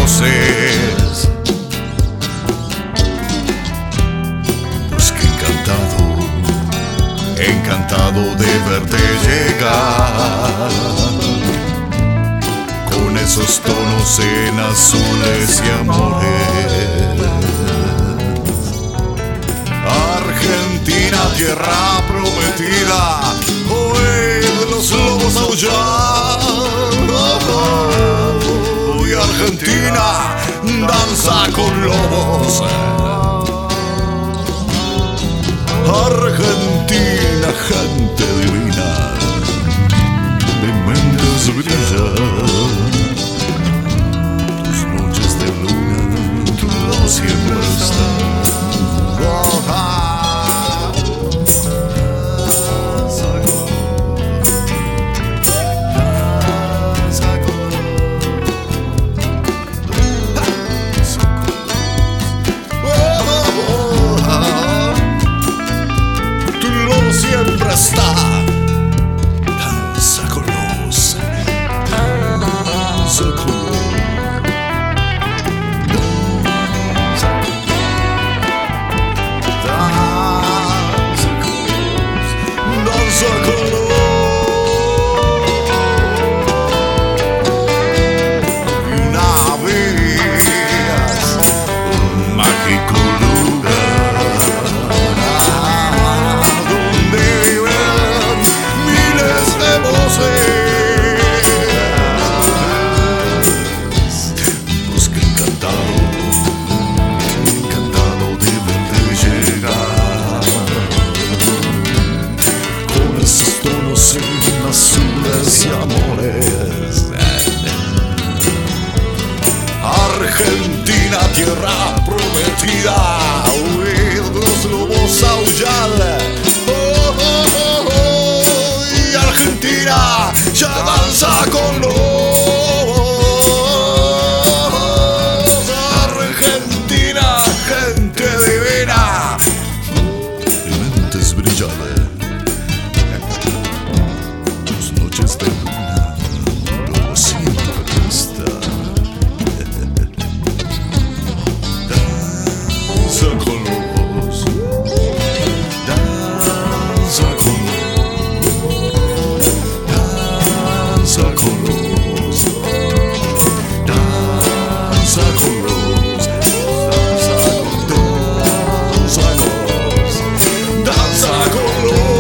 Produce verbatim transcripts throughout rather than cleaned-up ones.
voces. Pues que encantado, encantado de verte llegar, con esos tonos en azules y amores. Argentina, tierra prometida, oíd los lobos aullar. Hoy Argentina danza con lobos. Argentina, gente divina, de mentes brillan. Tus noches de luna, tu luz siempre está. Siempre está. Danza con luz, danza con luz, danza con luz, danza con luz. Una vez, un mágico lugar busca encantado, encantado de verte llegar, con esos tonos en azules y amores. Argentina, tierra prometida, oíd los lobos aullar. Oh, oh, oh, oh, y Argentina ya danza con lobos. Argentina, gente divina, de mentes brillantes. Tus noches de luna, luego siempre está. Danza con lobos, danza con lobos, danza con lobos, danza con lobos, danza con lobos, danza con lobos.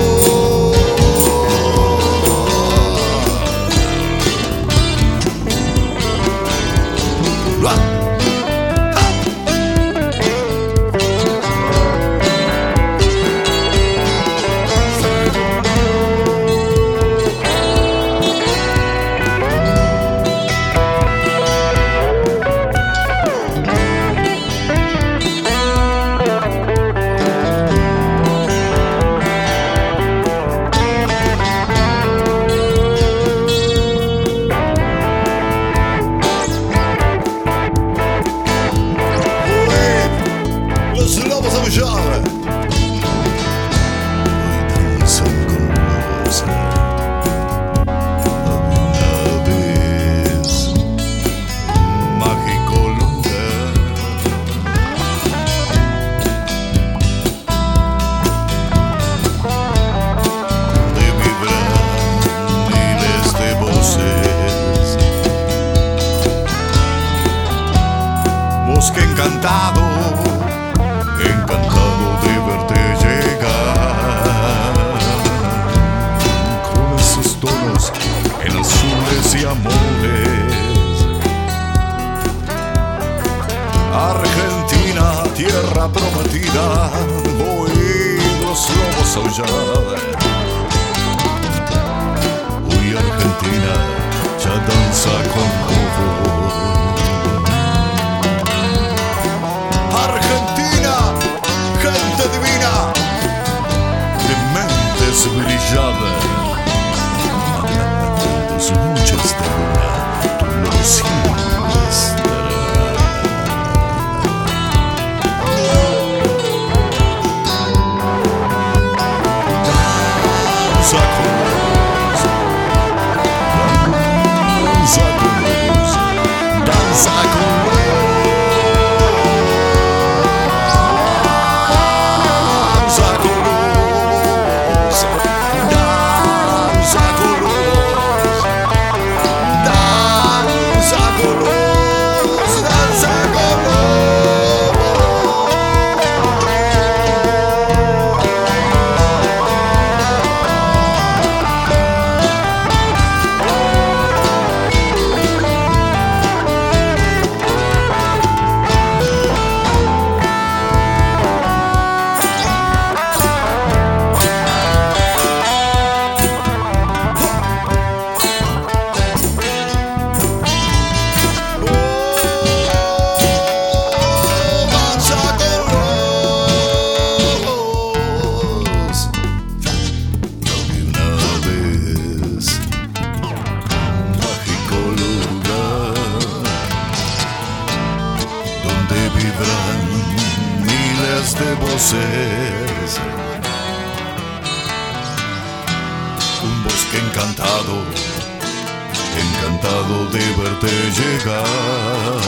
Bosque encantado, encantado de verte llegar, con esos tonos en azules y amores. Argentina, tierra prometida, oíd los lobos aullar. Hoy Argentina ya danza con lobos. Argentina, gente divina, de mentes brilladas. Tus noches de luna, tu luz siempre estará. Danza con luz, danza con luz, danza con luz. dioses. Un bosque encantado, encantado de verte llegar,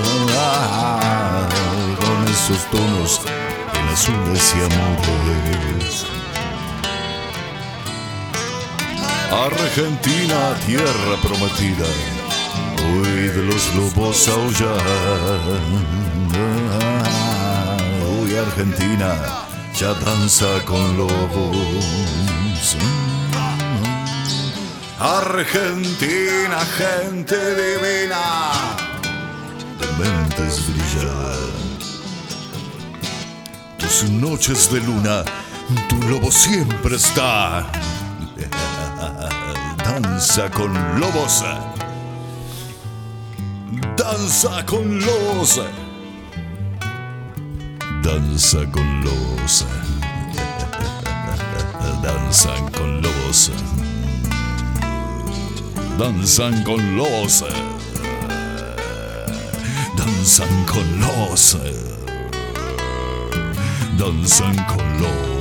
con esos tonos en azules y amores. Argentina, tierra prometida, hoy de los lobos aullar. Hoy Argentina ya danza con lobos. Argentina, gente divina, de mentes brilladas. Tus noches de luna, tu lobo siempre está. Danza con lobos, danza con lobos, danza con lobos, danzan con lobos, danzan con lobos, danzan con lobos, danzan con lobos.